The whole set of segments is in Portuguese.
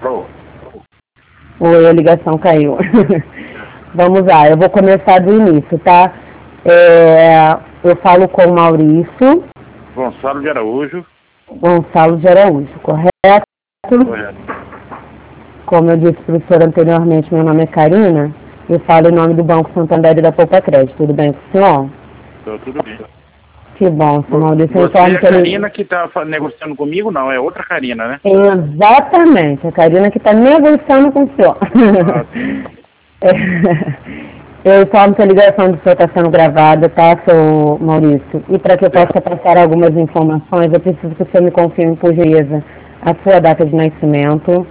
Alô? Oi, a ligação caiu. Vamos lá, eu vou começar do início, tá? Eu falo com o Maurício Gonçalo de Araújo. Gonçalo de Araújo, correto? Correto. Como eu disse para o senhor anteriormente, meu nome é Karina. Eu falo em nome do Banco Santander e da Poupa Crédito. Tudo bem com o senhor? Tudo bem. Que bom, senhor Maurício. Você é a Karina que está negociando comigo? Não, é outra Karina, né? Exatamente, a Karina que está negociando com o senhor. Eu informo que a ligação do senhor está sendo gravada, tá, seu Maurício? E para que eu possa passar algumas informações, eu preciso que o senhor me confirme, por gentileza, a sua data de nascimento.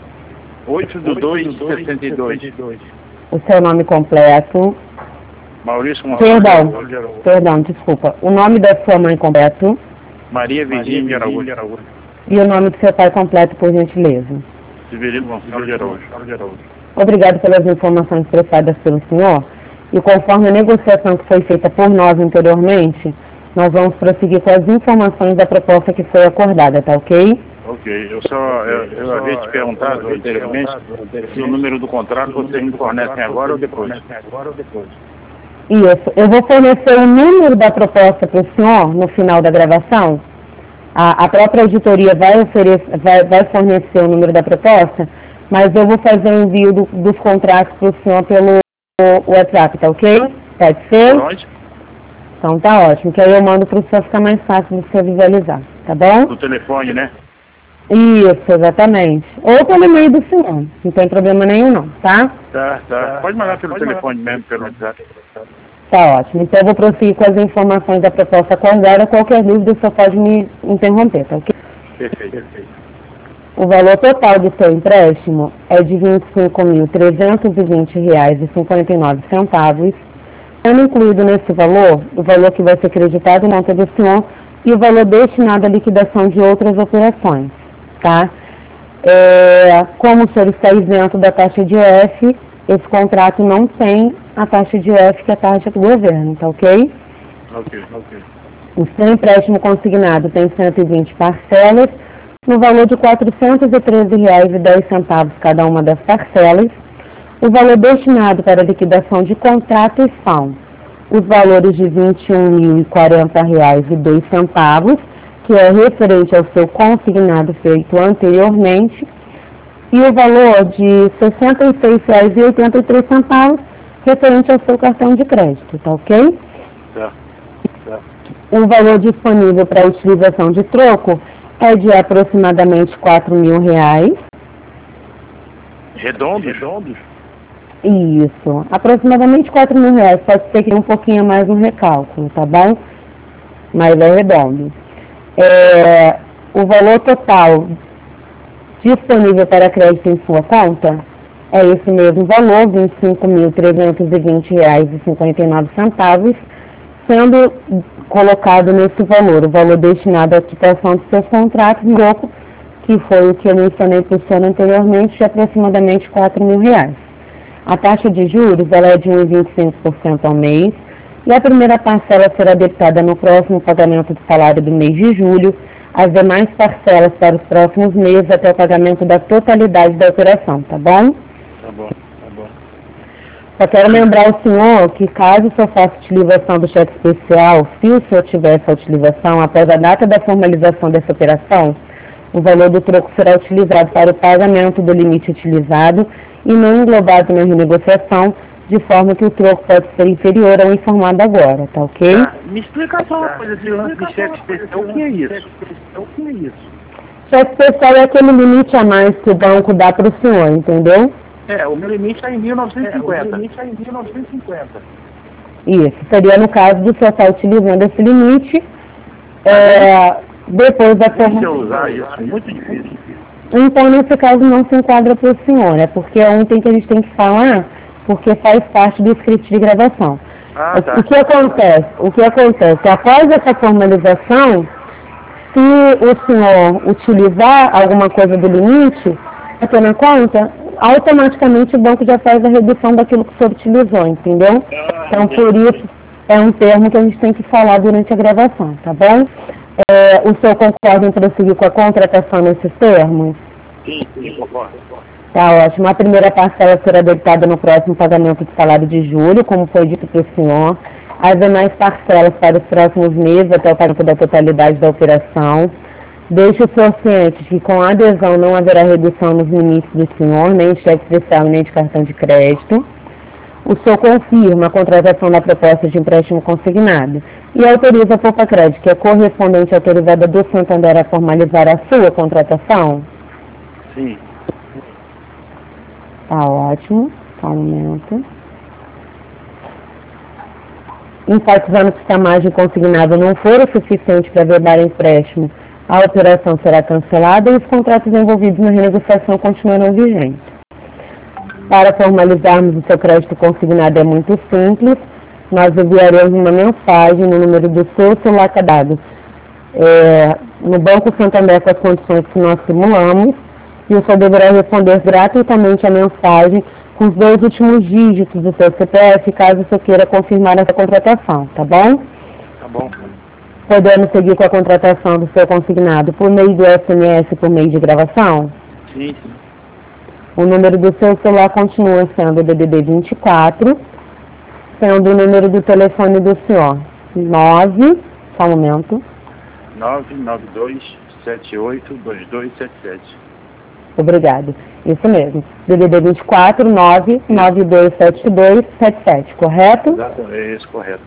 8/2/62. O seu nome completo. Maurício Gonçalo. Perdão, desculpa. O nome da sua mãe completo. Maria Virgínia de Araújo. E o nome do seu pai completo, por gentileza. Severino Gonçalo de Araújo. Obrigado pelas informações prestadas pelo senhor. E conforme a negociação que foi feita por nós anteriormente, nós vamos prosseguir com as informações da proposta que foi acordada, tá ok? Ok, eu havia te perguntado anteriormente se o número do contrato vocês me fornecem agora ou depois. Isso. Eu vou fornecer o número da proposta para o senhor no final da gravação. A própria auditoria vai fornecer o número da proposta, mas eu vou fazer o envio dos contratos para o senhor pelo WhatsApp, tá ok? Pode ser? Pode. Então tá ótimo, que aí eu mando para o senhor ficar mais fácil de você visualizar, tá bom? No telefone, né? Isso, exatamente. Ou pelo e-mail do senhor, não tem problema nenhum não, tá? Tá. Pode mandar pelo telefone mesmo, pelo WhatsApp. Tá ótimo. Então eu vou prosseguir com as informações da proposta acordada. Qualquer dúvida, o senhor pode me interromper, tá ok? Perfeito. O valor total do seu empréstimo é de R$ 25.320,59, sendo incluído nesse valor o valor que vai ser creditado na conta do senhor e o valor destinado à liquidação de outras operações, tá? Como o senhor está isento da taxa de IOF, esse contrato não tem a taxa de IOF, que é a taxa do governo, tá ok? Ok. O seu empréstimo consignado tem 120 parcelas, no valor de R$ 413,10 cada uma das parcelas. O valor destinado para liquidação de contratos são os valores de R$ 21.040,02, que é referente ao seu consignado feito anteriormente, e o valor de R$ 66,83 referente ao seu cartão de crédito, tá ok? Tá. O valor disponível para utilização de troco é de aproximadamente R$ 4.000. Redondos? Isso, aproximadamente R$ 4.000. Pode ser que um pouquinho mais no recálculo, tá bom? Mas é redondo. O valor total disponível para crédito em sua conta é esse mesmo valor, R$ 25.320,59, sendo colocado nesse valor o valor destinado à quitação de seus contratos em troco, que foi o que eu mencionei para o senhor anteriormente, de aproximadamente R$ 4.000. A taxa de juros ela é de 1,25% ao mês, e a primeira parcela será debitada no próximo pagamento do salário do mês de julho, as demais parcelas para os próximos meses até o pagamento da totalidade da operação, tá bom? Tá bom. Só quero lembrar ao senhor que caso o senhor faça utilização do cheque especial, se o senhor tiver essa utilização, após a data da formalização dessa operação, o valor do troco será utilizado para o pagamento do limite utilizado e não englobado na renegociação, de forma que o troco pode ser inferior ao informado agora, tá ok? Me explica só uma coisa, esse lance de cheque especial, o que é isso? Cheque especial é aquele limite a mais que o banco dá para o senhor, entendeu? O meu limite está em 1.950. Isso, seria no caso do senhor estar utilizando esse limite, depois da Se eu usar isso, muito difícil. Então, nesse caso, não se enquadra para o senhor, né? Porque é um item que a gente tem que falar, porque faz parte do script de gravação. Tá. O que acontece? Após essa formalização, se o senhor utilizar alguma coisa do limite, aqui na conta, automaticamente o banco já faz a redução daquilo que o senhor utilizou, entendeu? Então, por isso, é um termo que a gente tem que falar durante a gravação, tá bom? O senhor concorda em prosseguir com a contratação nesses termos? Sim, concordo. Tá ótimo. A primeira parcela será debitada no próximo pagamento de salário de julho, como foi dito para o senhor. As demais parcelas para os próximos meses, até o pagamento da totalidade da operação. Deixe o senhor ciente que com a adesão não haverá redução nos limites do senhor, nem de cheque especial, nem de cartão de crédito. O senhor confirma a contratação da proposta de empréstimo consignado e autoriza a Poupa-Crédito, que é correspondente autorizada do Santander, a formalizar a sua contratação? Sim. Tá ótimo. Só um momento. Enfatizando que se a margem consignada não for o suficiente para vedar empréstimo, a operação será cancelada e os contratos envolvidos na renegociação continuarão vigentes. Para formalizarmos o seu crédito consignado é muito simples. Nós enviaremos uma mensagem no número do seu celular cadastro no Banco Santander com as condições que nós simulamos, e o senhor deverá responder gratuitamente a mensagem com os 2 últimos dígitos do seu CPF, caso o senhor queira confirmar essa contratação, tá bom? Tá bom. Podemos seguir com a contratação do seu consignado por meio do SMS, por meio de gravação? Sim, sim. O número do seu celular continua sendo o DDD 24, sendo o número do telefone do senhor só um momento. 992782277. Obrigado. Isso mesmo. DDD 24 9927277, correto? Exato, é isso, correto.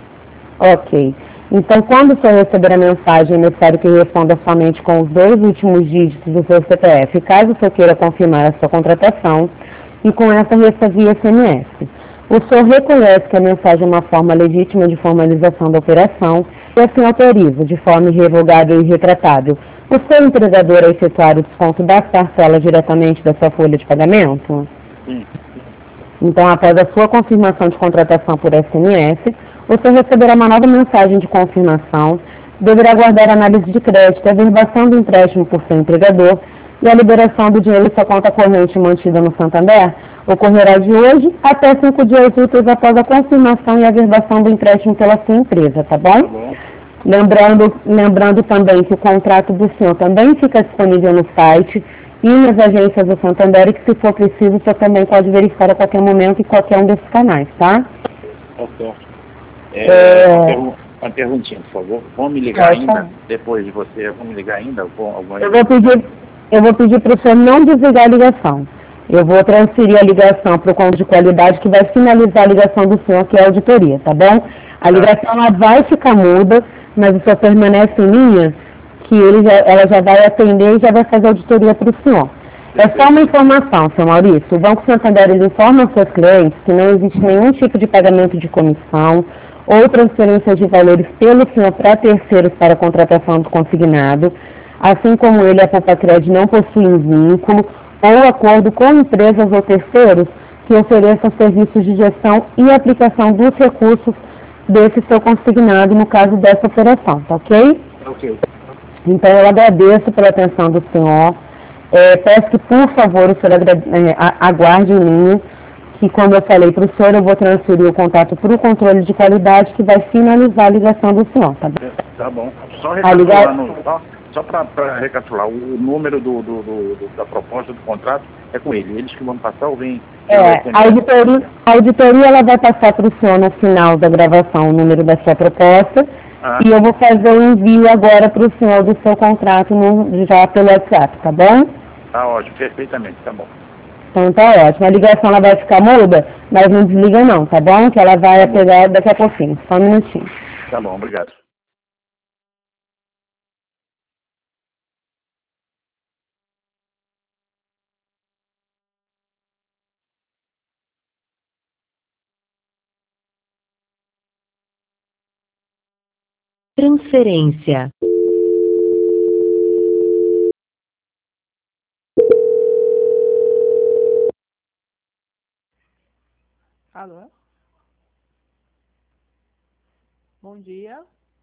Ok. Então, quando o senhor receber a mensagem, é necessário que responda somente com os 2 últimos dígitos do seu CPF, caso o senhor queira confirmar a sua contratação, e com essa resta via SMS. O senhor reconhece que a mensagem é uma forma legítima de formalização da operação e assim autoriza, de forma irrevogável e retratável, o seu empregador a efetuar o desconto das parcelas diretamente da sua folha de pagamento? Sim. Então, após a sua confirmação de contratação por SMS, o senhor receberá uma nova mensagem de confirmação, deverá aguardar a análise de crédito, a averbação do empréstimo por seu empregador e a liberação do dinheiro em sua conta corrente mantida no Santander ocorrerá de hoje até 5 dias úteis após a confirmação e averbação do empréstimo pela sua empresa, tá bom? Tá bom. Lembrando também que o contrato do senhor também fica disponível no site e nas agências do Santander, e que se for preciso, o senhor também pode verificar a qualquer momento em qualquer um desses canais, tá? Tá certo. Uma perguntinha, por favor. Vão me ligar ainda, depois de você, vão me ligar ainda? Eu vou pedir para o senhor não desligar a ligação. Eu vou transferir a ligação para o conto de qualidade, que vai finalizar a ligação do senhor, que é a auditoria, tá bom? A ligação ela vai ficar muda, mas o senhor permanece em linha, que ela já vai atender e já vai fazer a auditoria para o senhor. É só uma informação, senhor Maurício. O Banco Santander ele informa aos seus clientes que não existe nenhum tipo de pagamento de comissão ou transferência de valores pelo senhor para terceiros para contratação do consignado, assim como ele, a Poupa-Crédito, não possuem vínculo ou acordo com empresas ou terceiros que ofereçam serviços de gestão e aplicação dos recursos desse seu consignado no caso dessa operação, tá ok? Ok. Então, eu agradeço pela atenção do senhor. Peço que, por favor, o senhor aguarde em linha, que, como eu falei para o senhor, eu vou transferir o contato para o controle de qualidade, que vai finalizar a ligação do senhor, tá bom? Tá bom. Só para recapitular, o número da proposta do contrato é com ele. Eles que vão passar ou vem? A auditoria ela vai passar para o senhor no final da gravação o número da sua proposta, e eu vou fazer o envio agora para o senhor do seu contrato já pelo WhatsApp, tá bom? Tá ótimo, perfeitamente, tá bom. Então tá ótimo. A ligação ela vai ficar muda, mas não desliga não, tá bom? Que ela vai pegar daqui a pouquinho. Só um minutinho. Tá bom, obrigado. Transferência. Alô? Bom dia.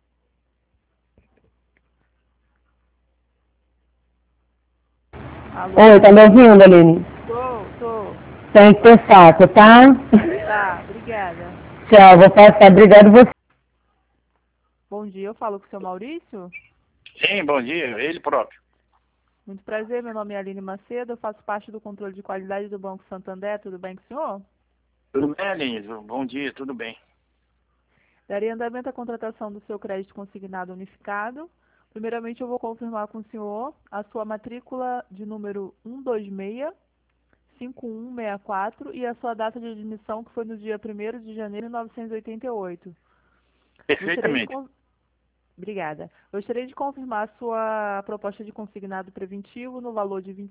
Alô? Oi, tá me ouvindo, Aline? Tô. Tem que ter saco, tá? Tá, obrigada. Tchau, vou passar. Obrigado você. Bom dia, eu falo com o seu Maurício? Sim, bom dia, ele próprio. Muito prazer, meu nome é Aline Macedo, eu faço parte do controle de qualidade do Banco Santander, tudo bem com o senhor? Tudo bem, Aline? Bom dia, tudo bem. Daria andamento à contratação do seu crédito consignado unificado. Primeiramente, eu vou confirmar com o senhor a sua matrícula de número 1265164 e a sua data de admissão, que foi no dia 1º de janeiro de 1988. Perfeitamente. Obrigada. Gostaria de confirmar a sua proposta de consignado preventivo no valor de R$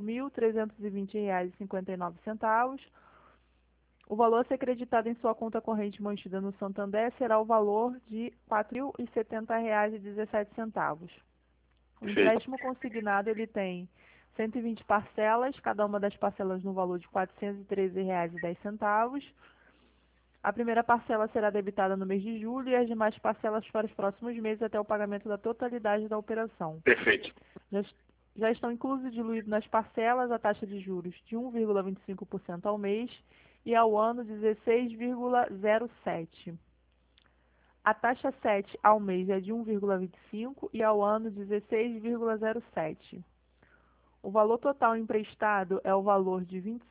25.320,59. O valor a ser acreditado em sua conta corrente mantida no Santander será o valor de R$ 4.070,17. O empréstimo consignado ele tem 120 parcelas, cada uma das parcelas no valor de R$ 413,10. A primeira parcela será debitada no mês de julho e as demais parcelas para os próximos meses até o pagamento da totalidade da operação. Perfeito. Já estão inclusos e diluídos nas parcelas a taxa de juros de 1,25% ao mês e ao ano 16,07%. A taxa 7 ao mês é de 1,25% e ao ano 16,07%. O valor total emprestado é o valor de R$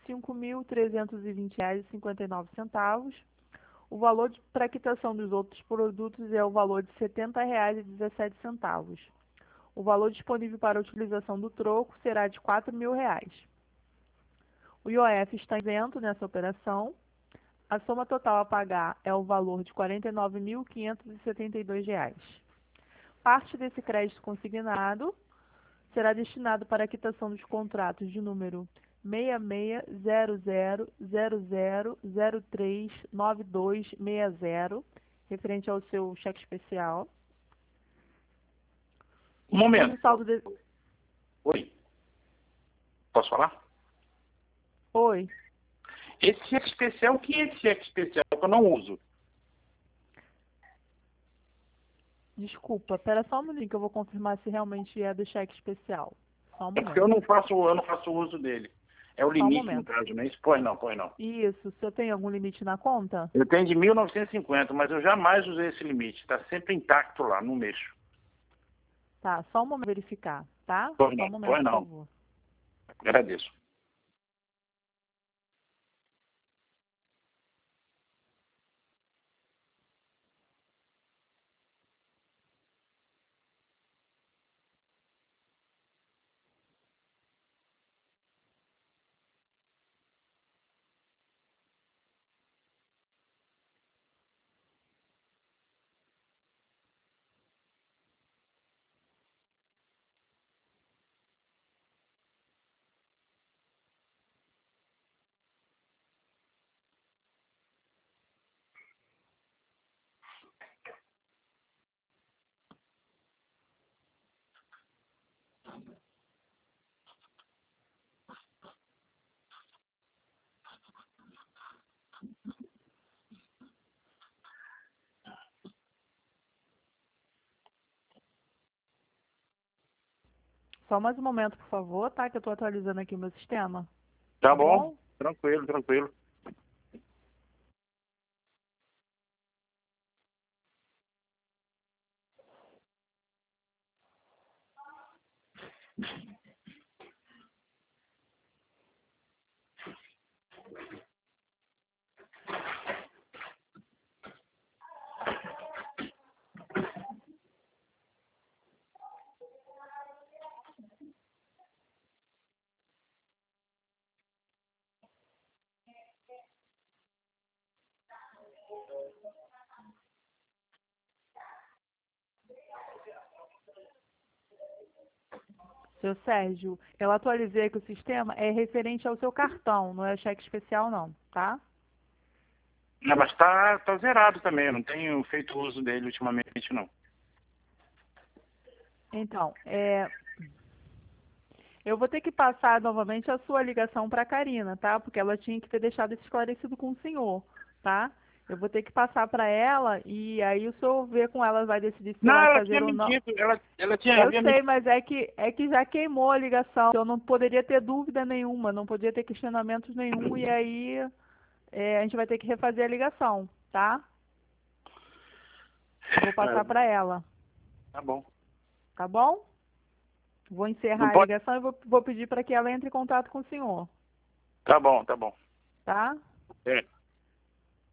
25.320,59. O valor para quitação dos outros produtos é o valor de R$ 70,17. O valor disponível para a utilização do troco será de R$ 4.000. O IOF está isento nessa operação. A soma total a pagar é o valor de R$ 49.572. Parte desse crédito consignado será destinado para a quitação dos contratos de número 660000039260, referente ao seu cheque especial. Um momento. Saldo Oi. Posso falar? Oi. Esse cheque especial, o que é esse cheque especial que eu não uso? Desculpa, espera só um minutinho que eu vou confirmar se realmente é do cheque especial. Só um É momento. porque eu não faço uso dele. É o limite, no caso, não é isso? Pois não. Isso. O senhor tem algum limite na conta? Eu tenho de 1950, mas eu jamais usei esse limite. Está sempre intacto lá, não mexo. Tá, só um momento verificar, tá? Pois Só não, um momento, pois por não. favor. Agradeço. Só mais um momento, por favor, tá? Que eu estou atualizando aqui o meu sistema. Tá bom? Tranquilo. Seu Sérgio, eu atualizei aqui o sistema, é referente ao seu cartão, não é cheque especial não, tá? Não, mas tá zerado também. Eu não tenho feito uso dele ultimamente, não. Então, eu vou ter que passar novamente a sua ligação para a Karina, tá? Porque ela tinha que ter deixado isso esclarecido com o senhor, tá? Eu vou ter que passar para ela e aí o senhor vê com ela, vai decidir se Não, vai ela fazer tinha ou não. mentido. Ela tinha... Eu sei, mas é que já queimou a ligação. Eu não poderia ter dúvida nenhuma, não podia ter questionamentos nenhum e aí a gente vai ter que refazer a ligação, tá? Eu vou passar para ela, Tá bom. tá bom? Vou encerrar a pode... ligação e vou pedir para que ela entre em contato com o senhor. Tá bom, tá bom. Tá? É.